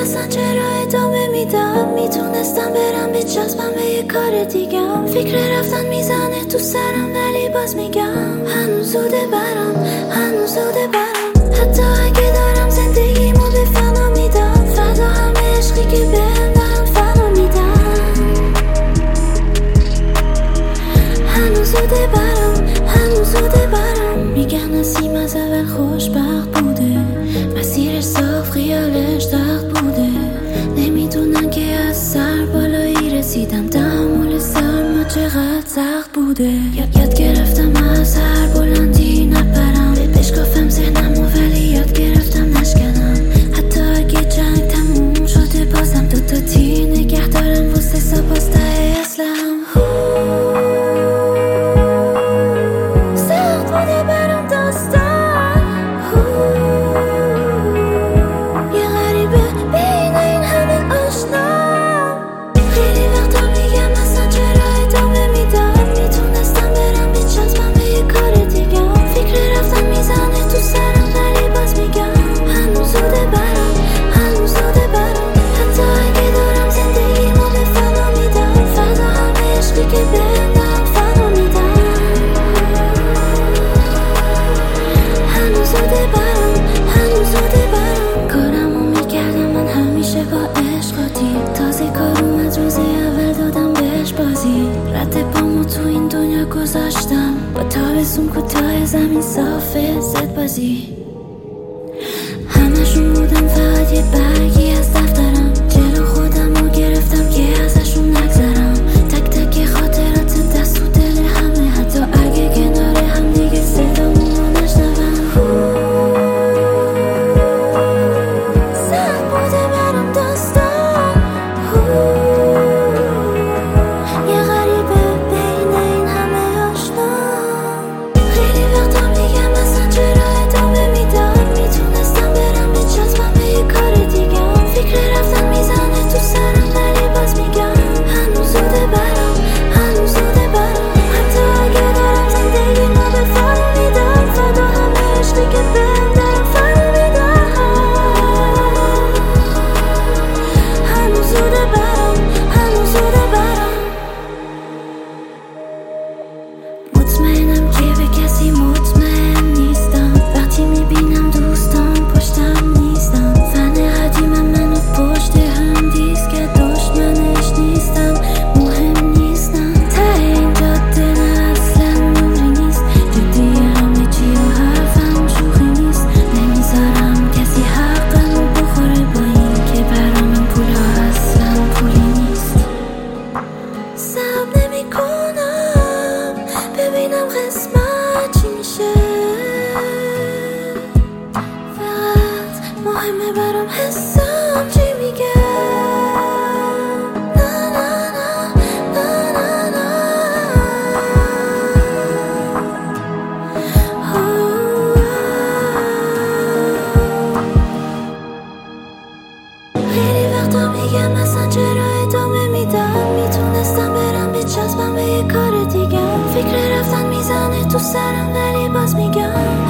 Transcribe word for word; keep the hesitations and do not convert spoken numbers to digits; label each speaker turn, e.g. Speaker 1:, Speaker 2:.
Speaker 1: اصلا چرا ادامه میدم. میتونستم برم بچسبم به یه کار دیگم. فکر رفتن میزنه تو سرم ولی باز میگم هنوز زوده برام، هنوز زوده برام. حتی اگه دارم زندگیمو به فنا میدم، فدا همه عشقی که بهم دارم فنا میدم. هنوز زوده برام، هنوز زوده برام. میگن نسیم از اول خوشبخت بوده، مسیرش صاف خیالش تخت بوده. نمیدونن که از سر بالایی رسیدم، تحمل سرما چقدر سخت بوده. یاد یاد گرفتم از هر بلندی نپرم، بشکافم ذهنمو ولی یاد گرفتم نشکنم. حتی اگه جنگ تموم شده بازم دوتا تی نگه دارم واسه سپاس ته اسلم. سخت بوده برام داستان، یه غریبه بین این همه آشنا. خیلی وقتا میگم اصلا چرا ادامه میدم. میتونستم برم بچسبم به یه کار دیگم. فکر رفتن میزنه تو سرم ولی باز میگم هنوز زوده برام، هنوز زوده برام. حتی اگه دارم زندگیمو به فنا میدم، فدا همه عشقی که بهم دارم فنا میدم. هنوز زوده برام، هنوز زوده برام. کارمو میکردم من همیشه با عشقاتی، تازه کار اومد روز اول دادم بهش بازی. رد پامو تو این دنیا گذاشتم، با تابستون کوتاه زمین صافه زد بازی. همشون بودن فقط یه برگی از دفترم، جلو خودمو گرفتم که ازشون نگذرم. تک تک خاطرات دست و دل همه، حتی اگه کنار هم دیگه صدامونو نشنوم. سخت بوده برام داستان، یه غریبه بین این همه آشنا. خیلی وقتا میگم اصلا چرا ادامه میدم. میتونستم برم بچسبم به یه کار دیگم. فکر رفتن میزنه تو سرم ولی باز میگم هنوز زوده برام، هنوز زوده برام. حتی اگه دارم زندگیمو به فنا میدم، فدا همه عشقی که بهم دارم فنا میدم. هنوز زوده برام، هنوز زوده برام. مطمئنم که به کسی مطمئن نیستم. وقتی میبینم دوستان پشتم نیستم، فن قدیمم منو پشت هم دیست که دشمنش نیستم، مهم نیستم. ته این جاده نه اصلا نوری نیست، جدی همه چی و حرفم شوخی نیست. نمیذارم کسی حقمو بخوره با این که برام این پولا اصلا پولی نیست. صبر نمی کنم ببینم قسمت چی میشه، فقط مهمه برام حسم چی میگه. نه نه نه نه نه نه. خیلی وقتا میگم اصلا چرا ادامه میدم. میتونستم برم بچسبم به یه کار دیگم. فکر رفتن میزنه تو سرم ولی باز میگم